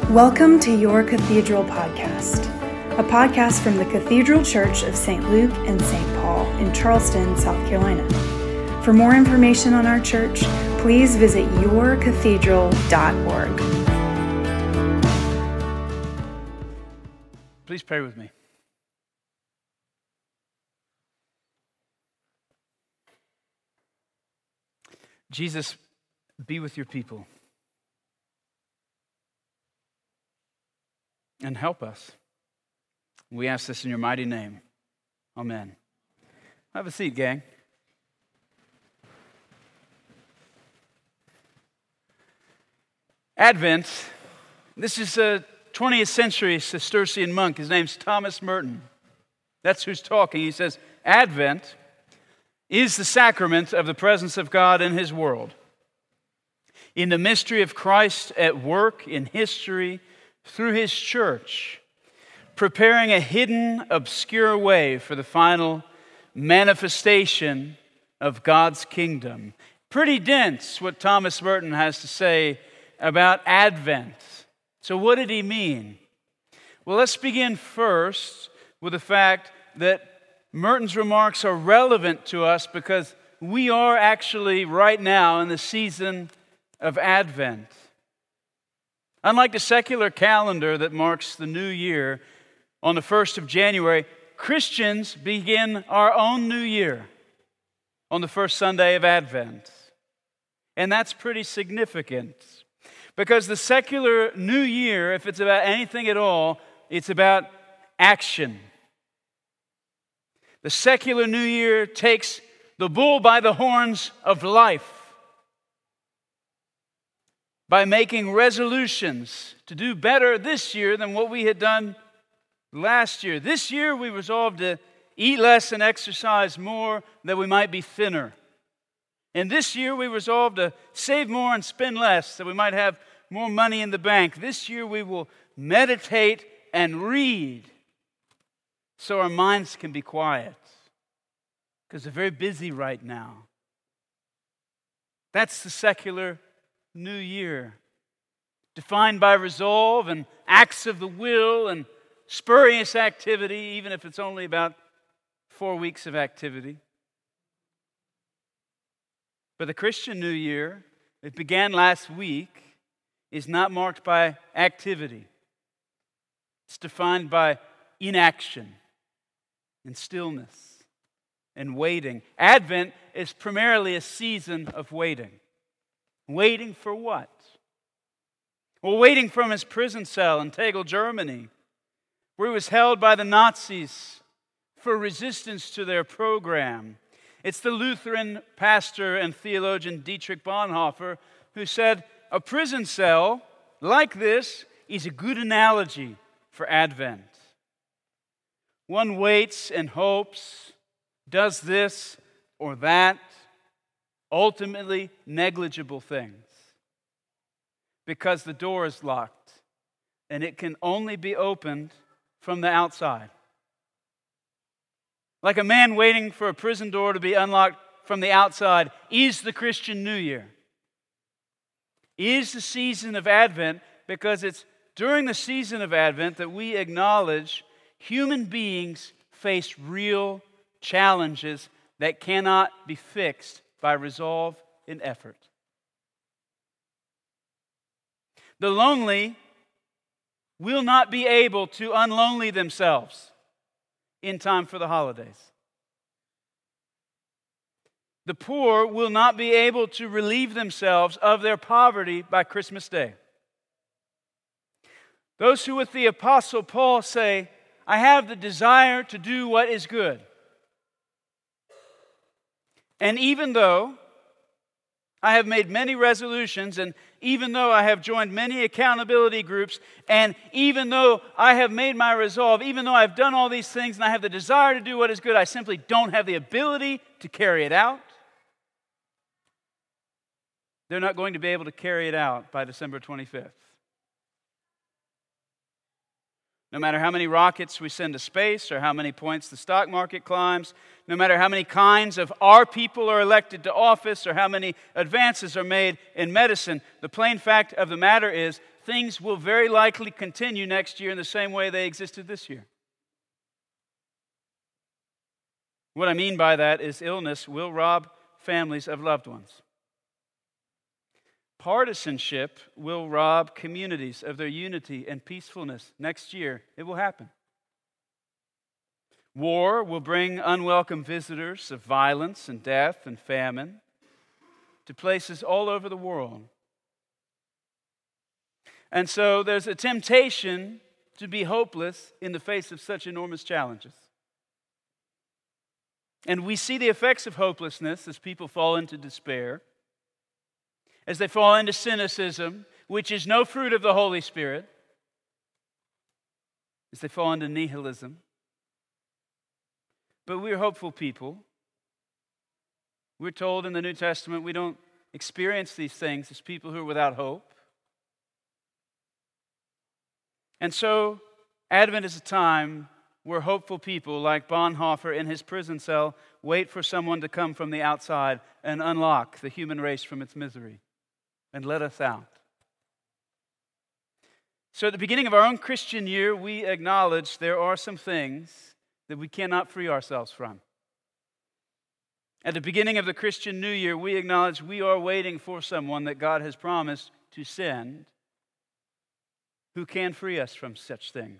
Welcome to Your Cathedral Podcast, a podcast from the Cathedral Church of St. Luke and St. Paul in Charleston, South Carolina. For more information on our church, please visit yourcathedral.org. Please pray with me. Jesus, be with your people and help us. We ask this in your mighty name. Amen. Have a seat, gang. Advent, this is a 20th century Cistercian monk. His name's Thomas Merton. That's who's talking. He says, Advent is the sacrament of the presence of God in His world. In the mystery of Christ at work in history through His church, preparing a hidden, obscure way for the final manifestation of God's kingdom. Pretty dense what Thomas Merton has to say about Advent. So what did he mean? Well, let's begin first with the fact that Merton's remarks are relevant to us because we are actually right now in the season of Advent. Unlike the secular calendar that marks the new year on the 1st of January, Christians begin our own new year on the first Sunday of Advent. And that's pretty significant because the secular new year, if it's about anything at all, it's about action. The secular new year takes the bull by the horns of life by making resolutions to do better this year than what we had done last year. This year we resolved to eat less and exercise more that we might be thinner. And this year we resolved to save more and spend less that we might have more money in the bank. This year we will meditate and read so our minds can be quiet because they're very busy right now. That's the secular new year, defined by resolve and acts of the will and spurious activity, even if it's only about 4 weeks of activity. But the Christian New Year, it began last week, is not marked by activity. It's defined by inaction and stillness and waiting. Advent is primarily a season of waiting. Waiting for what? Well, waiting from his prison cell in Tegel, Germany, where he was held by the Nazis for resistance to their program. It's the Lutheran pastor and theologian Dietrich Bonhoeffer who said, a prison cell like this is a good analogy for Advent. One waits and hopes, does this or that, ultimately negligible things, because the door is locked and it can only be opened from the outside. Like a man waiting for a prison door to be unlocked from the outside is the Christian New Year. Is the season of Advent because it's during the season of Advent that we acknowledge human beings face real challenges that cannot be fixed by resolve and effort. The lonely will not be able to unlonely themselves in time for the holidays. The poor will not be able to relieve themselves of their poverty by Christmas Day. Those who with the Apostle Paul say, I have the desire to do what is good. And even though I have made many resolutions, and even though I have joined many accountability groups, and even though I have made my resolve, even though I've done all these things and I have the desire to do what is good, I simply don't have the ability to carry it out. They're not going to be able to carry it out by December 25th. No matter how many rockets we send to space or how many points the stock market climbs, no matter how many kinds of our people are elected to office or how many advances are made in medicine, the plain fact of the matter is things will very likely continue next year in the same way they existed this year. What I mean by that is illness will rob families of loved ones. Partisanship will rob communities of their unity and peacefulness. Next year, it will happen. War will bring unwelcome visitors of violence and death and famine to places all over the world. And so there's a temptation to be hopeless in the face of such enormous challenges. And we see the effects of hopelessness as people fall into despair, as they fall into cynicism, which is no fruit of the Holy Spirit, as they fall into nihilism. But we're hopeful people. We're told in the New Testament we don't experience these things as people who are without hope. And so, Advent is a time where hopeful people like Bonhoeffer in his prison cell wait for someone to come from the outside and unlock the human race from its misery and let us out. So at the beginning of our own Christian year, we acknowledge there are some things that we cannot free ourselves from. At the beginning of the Christian New Year, we acknowledge we are waiting for someone that God has promised to send who can free us from such things.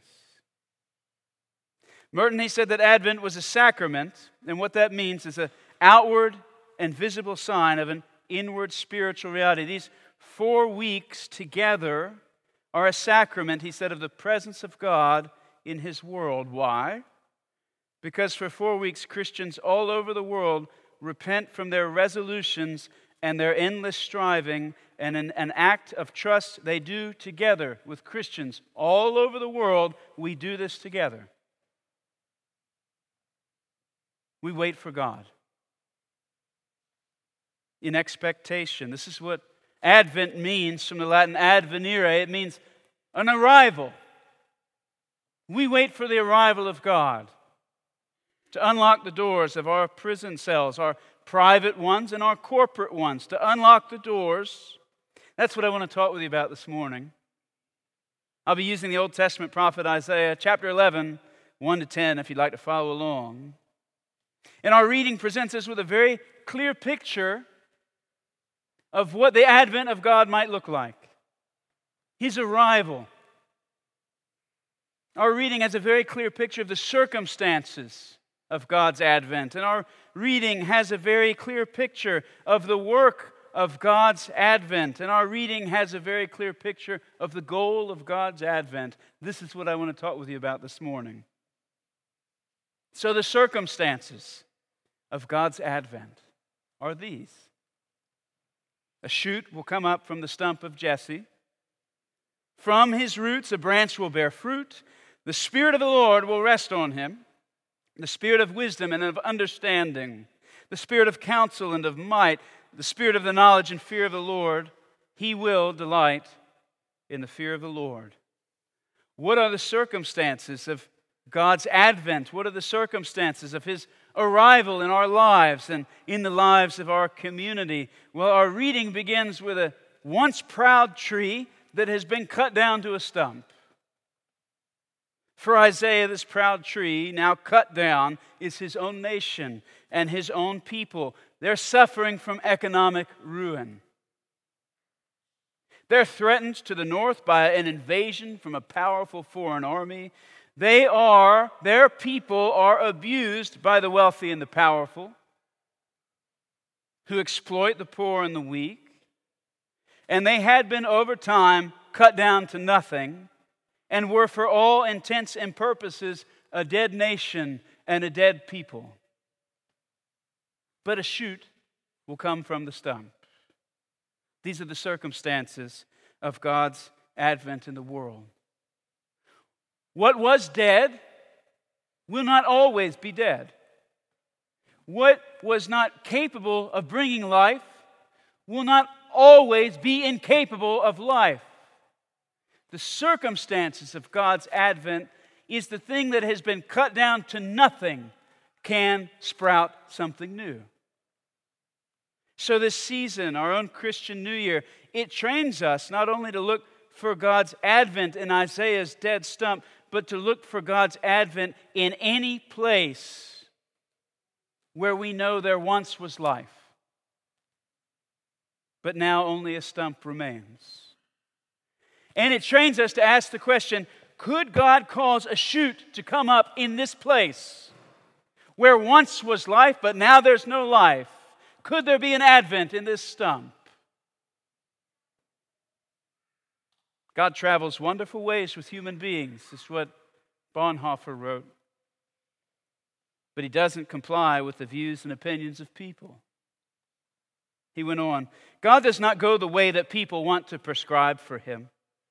Merton, he said that Advent was a sacrament, and what that means is an outward and visible sign of an inward spiritual reality. These 4 weeks together are a sacrament, he said, of the presence of God in His world. Why? Because for 4 weeks, Christians all over the world repent from their resolutions and their endless striving, and in an act of trust they do together with Christians all over the world. We do this together. We wait for God in expectation. This is what Advent means from the Latin advenire. It means an arrival. We wait for the arrival of God to unlock the doors of our prison cells, our private ones and our corporate ones, to unlock the doors. That's what I want to talk with you about this morning. I'll be using the Old Testament prophet Isaiah, chapter 11, 1 to 10, if you'd like to follow along. And our reading presents us with a very clear picture of what the advent of God might look like. His arrival. Our reading has a very clear picture of the circumstances of God's advent. And our reading has a very clear picture of the work of God's advent. And our reading has a very clear picture of the goal of God's advent. This is what I want to talk with you about this morning. So the circumstances of God's advent are these. A shoot will come up from the stump of Jesse. From his roots a branch will bear fruit. The Spirit of the Lord will rest on him, the Spirit of wisdom and of understanding, the Spirit of counsel and of might, the Spirit of the knowledge and fear of the Lord. He will delight in the fear of the Lord. What are the circumstances of God's advent? What are the circumstances of His arrival in our lives and in the lives of our community? Well, our reading begins with a once proud tree that has been cut down to a stump. For Isaiah, this proud tree, now cut down, is his own nation and his own people. They're suffering from economic ruin. They're threatened to the north by an invasion from a powerful foreign army. Their people are abused by the wealthy and the powerful, who exploit the poor and the weak. And they had been over time cut down to nothing, and were for all intents and purposes a dead nation and a dead people. But a shoot will come from the stump. These are the circumstances of God's advent in the world. What was dead will not always be dead. What was not capable of bringing life will not always be incapable of life. The circumstances of God's advent is the thing that has been cut down to nothing can sprout something new. So this season, our own Christian New Year, it trains us not only to look for God's advent in Isaiah's dead stump, but to look for God's advent in any place where we know there once was life, but now only a stump remains. And it trains us to ask the question, could God cause a shoot to come up in this place where once was life, but now there's no life? Could there be an advent in this stump? God travels wonderful ways with human beings. This is what Bonhoeffer wrote. But he doesn't comply with the views and opinions of people. He went on, God does not go the way that people want to prescribe for him.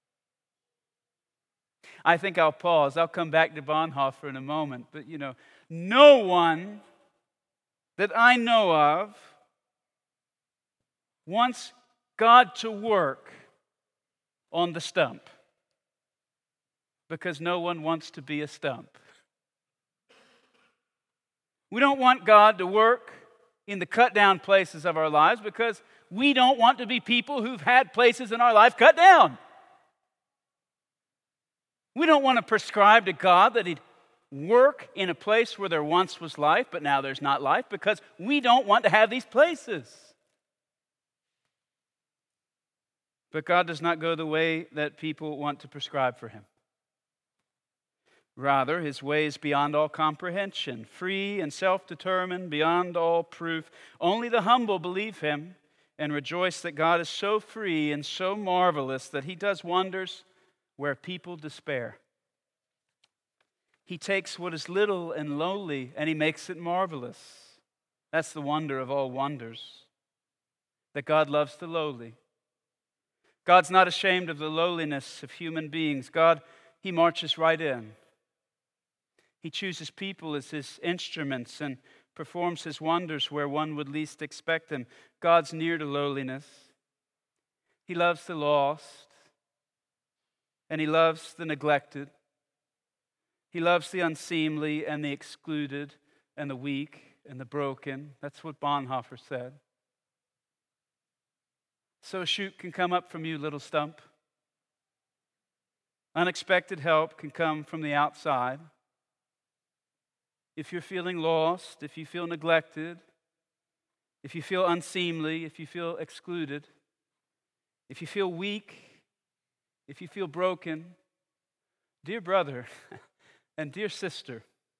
I think I'll pause. I'll come back to Bonhoeffer in a moment. But no one that I know of wants God to work on the stump, because no one wants to be a stump. We don't want God to work in the cut down places of our lives because we don't want to be people who've had places in our life cut down. We don't want to prescribe to God that He'd work in a place where there once was life, but now there's not life, because we don't want to have these places. But God does not go the way that people want to prescribe for Him. Rather, His way is beyond all comprehension, free and self-determined, beyond all proof. Only the humble believe Him and rejoice that God is so free and so marvelous that He does wonders where people despair. He takes what is little and lowly and He makes it marvelous. That's the wonder of all wonders, that God loves the lowly. God's not ashamed of the lowliness of human beings. God, He marches right in. He chooses people as His instruments and performs His wonders where one would least expect them. God's near to lowliness. He loves the lost, and He loves the neglected. He loves the unseemly and the excluded and the weak and the broken. That's what Bonhoeffer said. So a shoot can come up from you, little stump. Unexpected help can come from the outside. If you're feeling lost, if you feel neglected, if you feel unseemly, if you feel excluded, if you feel weak, if you feel broken, dear brother and dear sister,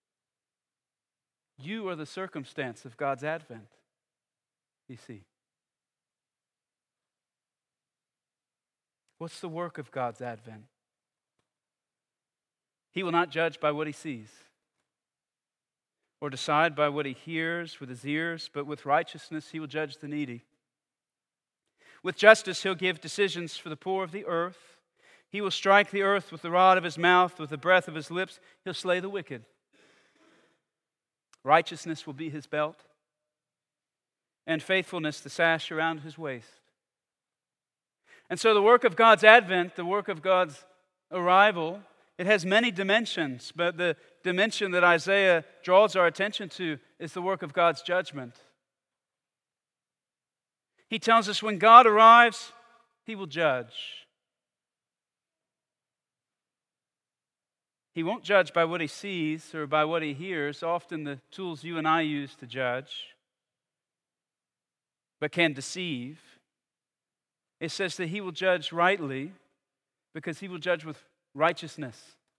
you are the circumstance of God's advent, you see. What's the work of God's advent? He will not judge by what He sees or decide by what He hears with His ears, but with righteousness He will judge the needy. With justice He'll give decisions for the poor of the earth. He will strike the earth with the rod of His mouth, with the breath of His lips He'll slay the wicked. Righteousness will be His belt, and faithfulness the sash around His waist. And so the work of God's advent, the work of God's arrival, it has many dimensions, but the dimension that Isaiah draws our attention to is the work of God's judgment. He tells us when God arrives, He will judge. He won't judge by what He sees or by what He hears, often the tools you and I use to judge, but can deceive. It says that He will judge rightly because He will judge with righteousness.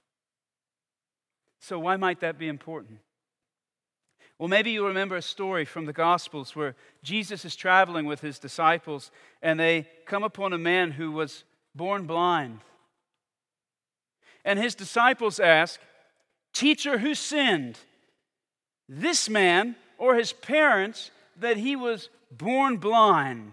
So why might that be important? Well, maybe you remember a story from the Gospels where Jesus is traveling with His disciples and they come upon a man who was born blind. And His disciples ask, "Teacher, who sinned, this man or his parents, that he was born blind?"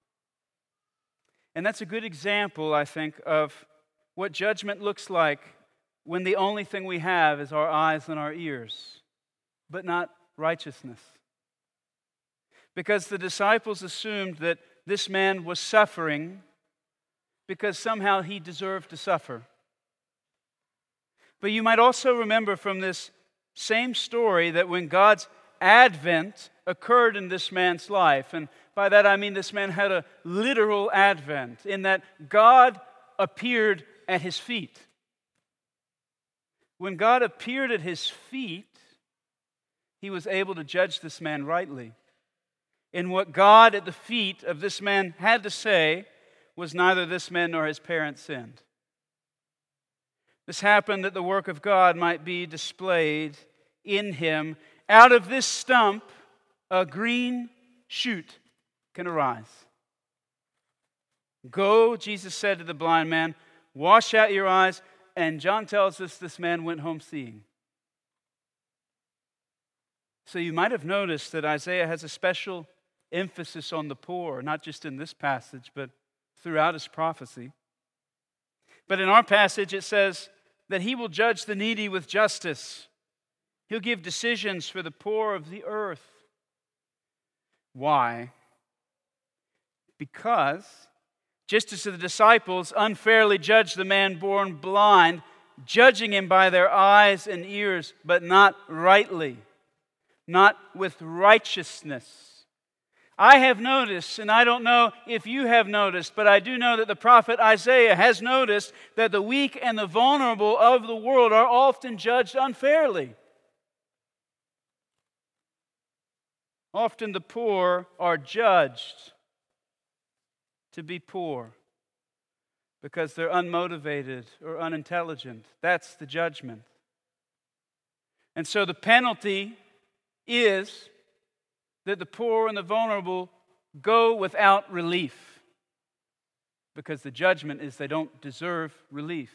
And that's a good example, I think, of what judgment looks like when the only thing we have is our eyes and our ears, but not righteousness. Because the disciples assumed that this man was suffering because somehow he deserved to suffer. But you might also remember from this same story that when God's advent occurred in this man's life, and by that I mean this man had a literal advent, in that God appeared at his feet. When God appeared at his feet, he was able to judge this man rightly. And what God at the feet of this man had to say was neither this man nor his parents sinned. This happened that the work of God might be displayed in him. Out of this stump, a green shoot can arise. Go, Jesus said to the blind man, wash out your eyes. And John tells us this man went home seeing. So you might have noticed that Isaiah has a special emphasis on the poor, not just in this passage, but throughout his prophecy. But in our passage, it says that he will judge the needy with justice. He'll give decisions for the poor of the earth. Why? Because just as the disciples unfairly judged the man born blind, judging him by their eyes and ears, but not rightly, not with righteousness. I have noticed, and I don't know if you have noticed, but I do know that the prophet Isaiah has noticed that the weak and the vulnerable of the world are often judged unfairly. Often the poor are judged to be poor because they're unmotivated or unintelligent. That's the judgment. And so the penalty is that the poor and the vulnerable go without relief because the judgment is they don't deserve relief.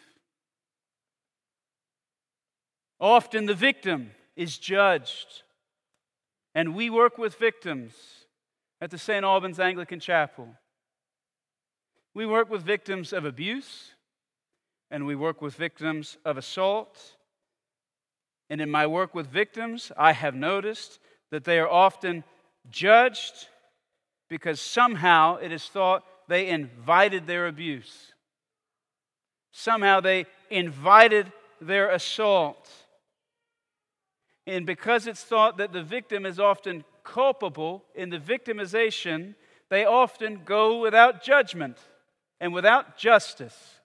Often the victim is judged, and we work with victims at the St. Albans Anglican Chapel. We work with victims of abuse, and we work with victims of assault. And in my work with victims, I have noticed that they are often judged because somehow it is thought they invited their abuse. Somehow they invited their assault. And because it's thought that the victim is often culpable in the victimization, they often go without judgment and without justice.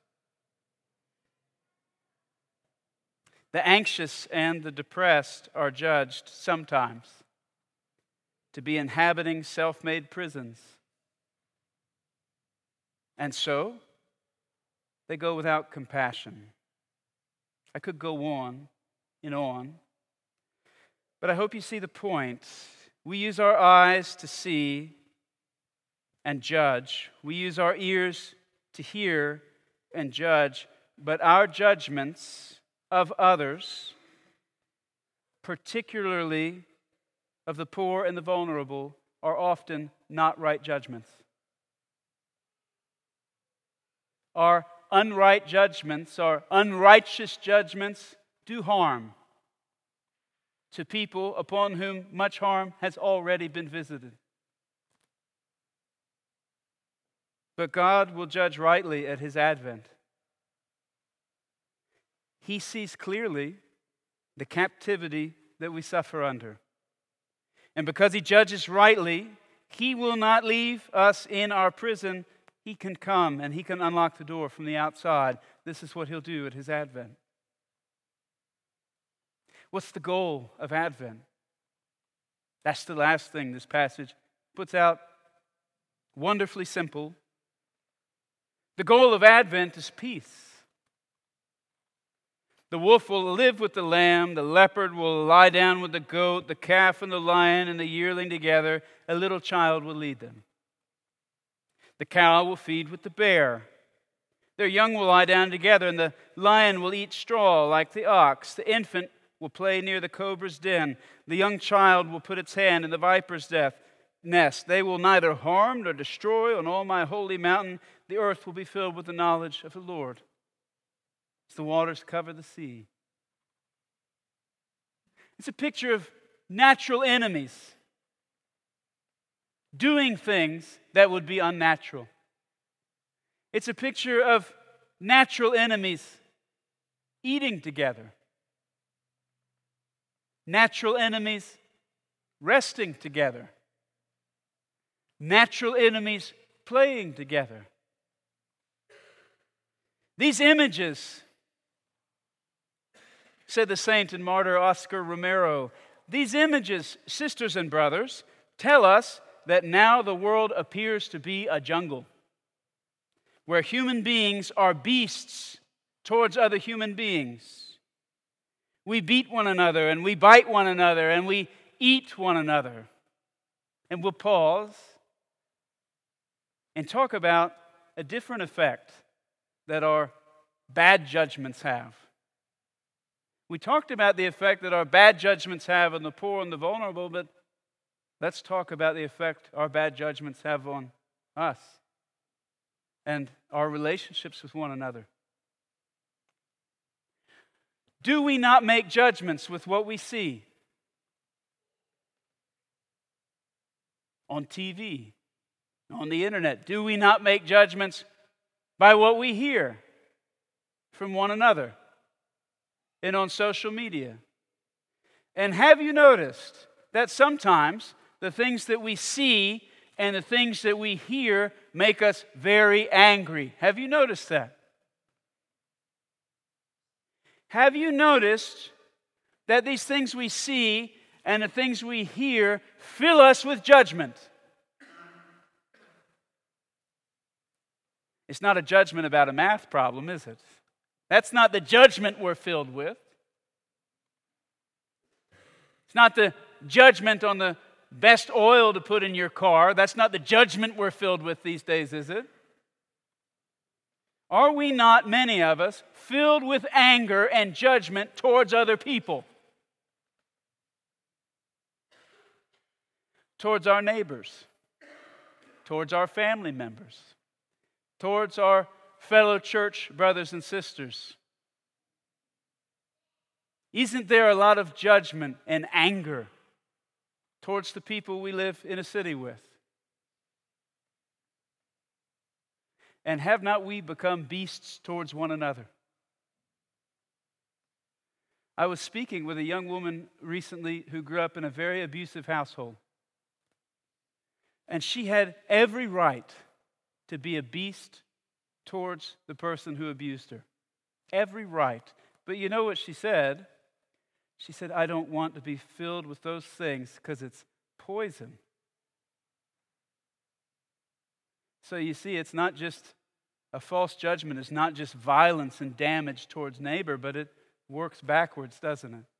The anxious and the depressed are judged sometimes to be inhabiting self-made prisons. And so, they go without compassion. I could go on and on, but I hope you see the point. We use our eyes to see and judge. We use our ears to hear and judge, but our judgments of others, particularly of the poor and the vulnerable, are often not right judgments. Our unright judgments, our unrighteous judgments, do harm to people upon whom much harm has already been visited. But God will judge rightly at His advent. He sees clearly the captivity that we suffer under. And because He judges rightly, He will not leave us in our prison. He can come and He can unlock the door from the outside. This is what He'll do at His advent. What's the goal of Advent? That's the last thing this passage puts out. Wonderfully simple. The goal of Advent is peace. The wolf will live with the lamb, the leopard will lie down with the goat, the calf and the lion and the yearling together. A little child will lead them. The cow will feed with the bear. Their young will lie down together, and the lion will eat straw like the ox. The infant will play near the cobra's den. The young child will put its hand in the viper's nest. They will neither harm nor destroy on all my holy mountain. The earth will be filled with the knowledge of the Lord, as the waters cover the sea. It's a picture of natural enemies doing things that would be unnatural. It's a picture of natural enemies eating together. Natural enemies resting together. Natural enemies playing together. These images, said the saint and martyr Oscar Romero, these images, sisters and brothers, tell us that now the world appears to be a jungle where human beings are beasts towards other human beings. We beat one another and we bite one another and we eat one another. And we'll pause and talk about a different effect that our bad judgments have. We talked about the effect that our bad judgments have on the poor and the vulnerable, but let's talk about the effect our bad judgments have on us and our relationships with one another. Do we not make judgments with what we see on TV, on the internet? Do we not make judgments by what we hear from one another and on social media? And have you noticed that sometimes the things that we see and the things that we hear make us very angry? Have you noticed that? Have you noticed that these things we see and the things we hear fill us with judgment? It's not a judgment about a math problem, is it? That's not the judgment we're filled with. It's not the judgment on the best oil to put in your car. That's not the judgment we're filled with these days, is it? Are we not, many of us, filled with anger and judgment towards other people? Towards our neighbors, towards our family members, towards our fellow church brothers and sisters. Isn't there a lot of judgment and anger towards the people we live in a city with? And have not we become beasts towards one another? I was speaking with a young woman recently who grew up in a very abusive household. And she had every right to be a beast towards the person who abused her. Every right. But you know what she said? She said, I don't want to be filled with those things because it's poison. So you see, it's not just a false judgment. It's not just violence and damage towards neighbor, but it works backwards, doesn't it?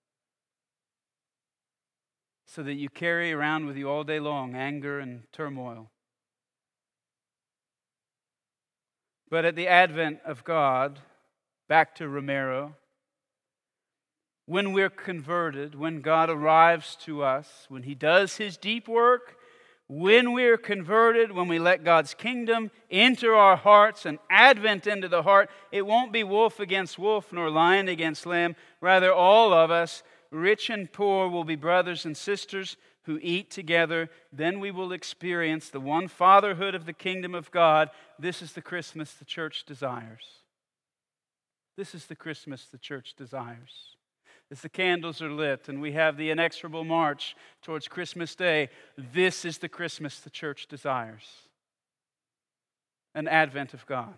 So that you carry around with you all day long anger and turmoil. But at the advent of God, back to Romero, when we're converted, when God arrives to us, when He does His deep work, when we're converted, when we let God's kingdom enter our hearts and advent into the heart, it won't be wolf against wolf nor lion against lamb. Rather, all of us, rich and poor, will be brothers and sisters who eat together. Then we will experience the one fatherhood of the kingdom of God. This is the Christmas the church desires. This is the Christmas the church desires. As the candles are lit and we have the inexorable march towards Christmas Day, this is the Christmas the church desires. An advent of God.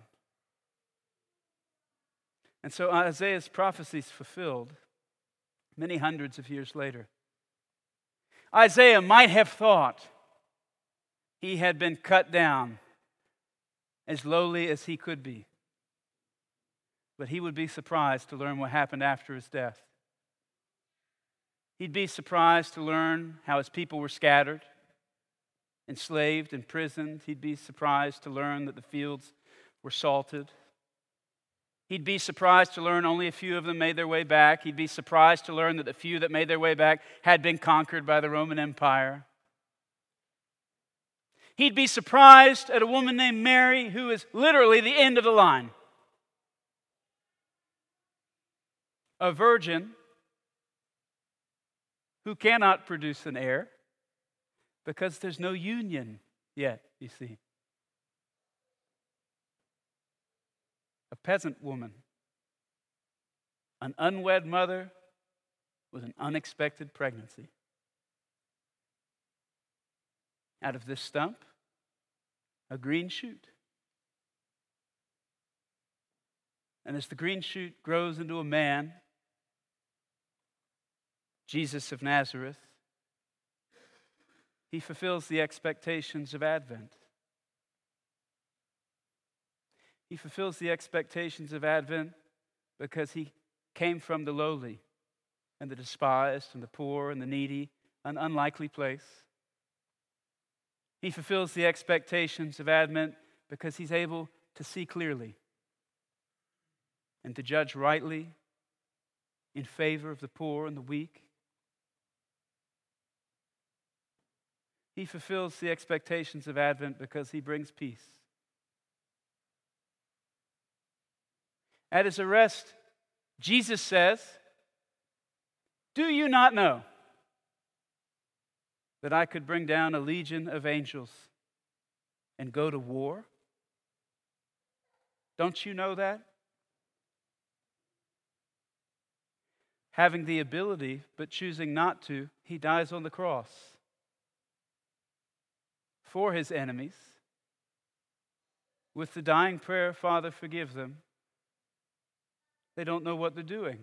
And so Isaiah's prophecy is fulfilled many hundreds of years later. Isaiah might have thought he had been cut down as lowly as he could be. But he would be surprised to learn what happened after his death. He'd be surprised to learn how his people were scattered, enslaved, imprisoned. He'd be surprised to learn that the fields were salted. He'd be surprised to learn only a few of them made their way back. He'd be surprised to learn that the few that made their way back had been conquered by the Roman Empire. He'd be surprised at a woman named Mary, who is literally the end of the line. A virgin who cannot produce an heir because there's no union yet, you see. A peasant woman, an unwed mother with an unexpected pregnancy. Out of this stump, a green shoot. And as the green shoot grows into a man, Jesus of Nazareth, he fulfills the expectations of Advent. He fulfills the expectations of Advent because he came from the lowly and the despised and the poor and the needy, an unlikely place. He fulfills the expectations of Advent because he's able to see clearly and to judge rightly in favor of the poor and the weak. He fulfills the expectations of Advent because he brings peace. At his arrest, Jesus says, "Do you not know that I could bring down a legion of angels and go to war? Don't you know that?" Having the ability, but choosing not to, he dies on the cross for his enemies with the dying prayer, "Father, forgive them. They don't know what they're doing."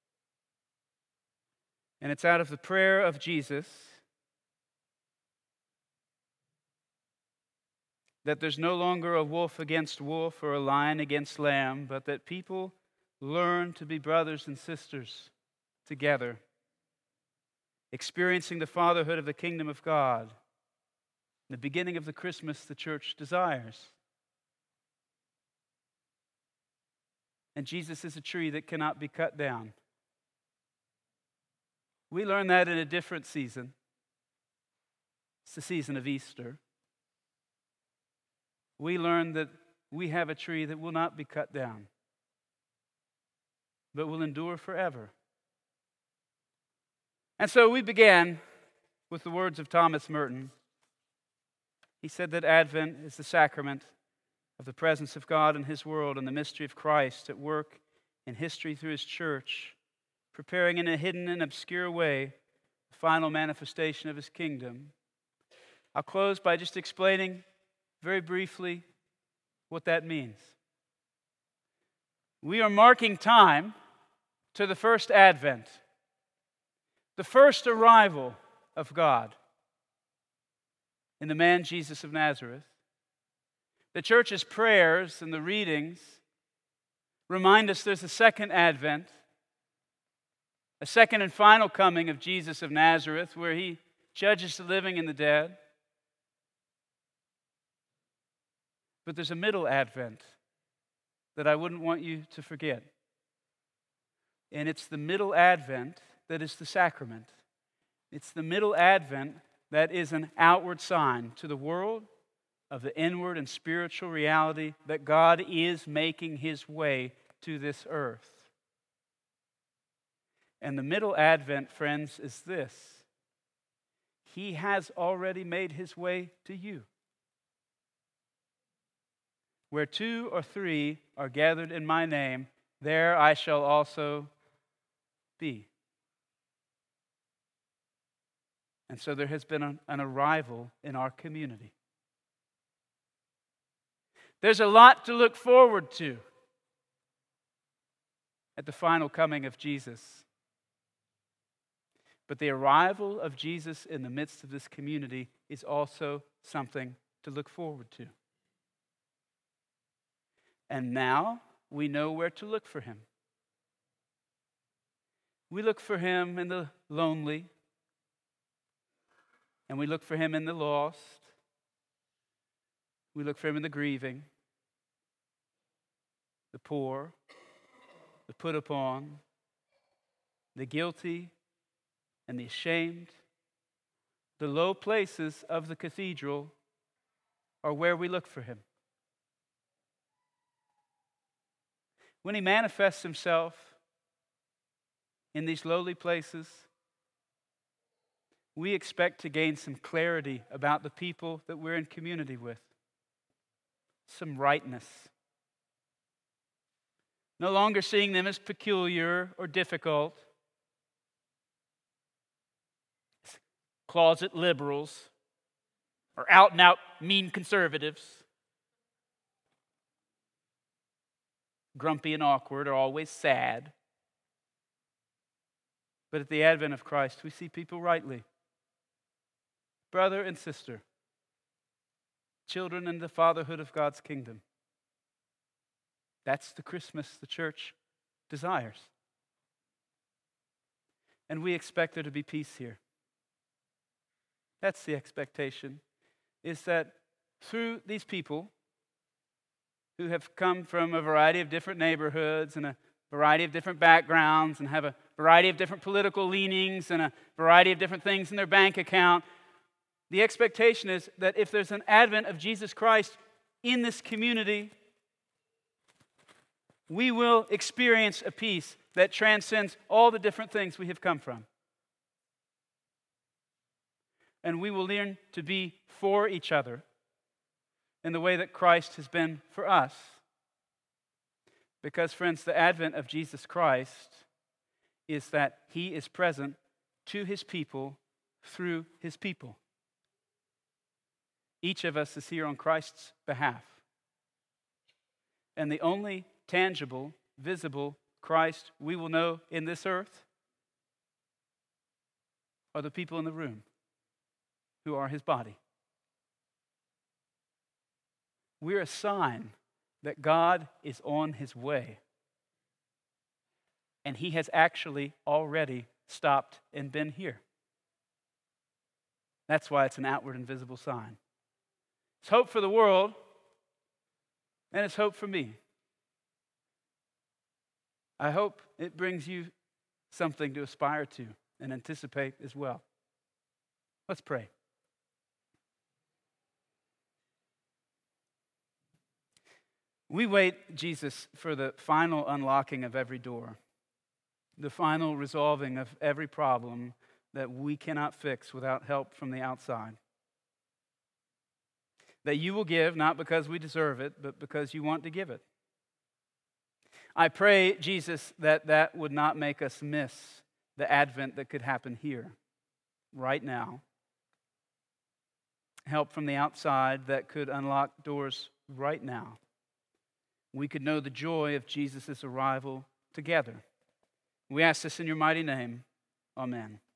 And it's out of the prayer of Jesus that there's no longer a wolf against wolf or a lion against lamb, but that people learn to be brothers and sisters together, experiencing the fatherhood of the kingdom of God, the beginning of the Christmas the church desires. And Jesus is a tree that cannot be cut down. We learn that in a different season. It's the season of Easter. We learn that we have a tree that will not be cut down, but will endure forever. And so we began with the words of Thomas Merton. He said that Advent is the sacrament of the presence of God in his world and the mystery of Christ at work in history through his church, preparing in a hidden and obscure way the final manifestation of his kingdom. I'll close by just explaining very briefly what that means. We are marking time to the first Advent, the first arrival of God in the man Jesus of Nazareth. The church's prayers and the readings remind us there's a second Advent, a second and final coming of Jesus of Nazareth, where he judges the living and the dead. But there's a middle Advent that I wouldn't want you to forget. And it's the middle Advent that is the sacrament. It's the middle Advent that is an outward sign to the world of the inward and spiritual reality that God is making his way to this earth. And the middle Advent, friends, is this: he has already made his way to you. Where 2 or 3 are gathered in my name, there I shall also be. And so there has been an arrival in our community. There's a lot to look forward to at the final coming of Jesus. But the arrival of Jesus in the midst of this community is also something to look forward to. And now we know where to look for him. We look for him in the lonely, and we look for him in the lost. We look for him in the grieving, the poor, the put upon, the guilty, and the ashamed. The low places of the cathedral are where we look for him. When he manifests himself in these lowly places, we expect to gain some clarity about the people that we're in community with, some rightness. No longer seeing them as peculiar or difficult, closet liberals, or out-and-out mean conservatives. grumpy and awkward or always sad. But at the advent of Christ, we see people rightly. Brother and sister, children in the fatherhood of God's kingdom. That's the Christmas the church desires. And we expect there to be peace here. That's the expectation, is that through these people who have come from a variety of different neighborhoods and a variety of different backgrounds and have a variety of different political leanings and a variety of different things in their bank account, the expectation is that if there's an advent of Jesus Christ in this community, we will experience a peace that transcends all the different things we have come from. And we will learn to be for each other in the way that Christ has been for us. Because, friends, the advent of Jesus Christ is that He is present to His people through His people. Each of us is here on Christ's behalf. And the only tangible, visible Christ we will know in this earth are the people in the room who are His body. We're a sign that God is on His way. And He has actually already stopped and been here. That's why it's an outward and visible sign. It's hope for the world, and it's hope for me. I hope it brings you something to aspire to and anticipate as well. Let's pray. We wait, Jesus, for the final unlocking of every door, the final resolving of every problem that we cannot fix without help from the outside. That you will give, not because we deserve it, but because you want to give it. I pray, Jesus, that that would not make us miss the advent that could happen here, right now. Help from the outside that could unlock doors right now. We could know the joy of Jesus' arrival together. We ask this in your mighty name. Amen.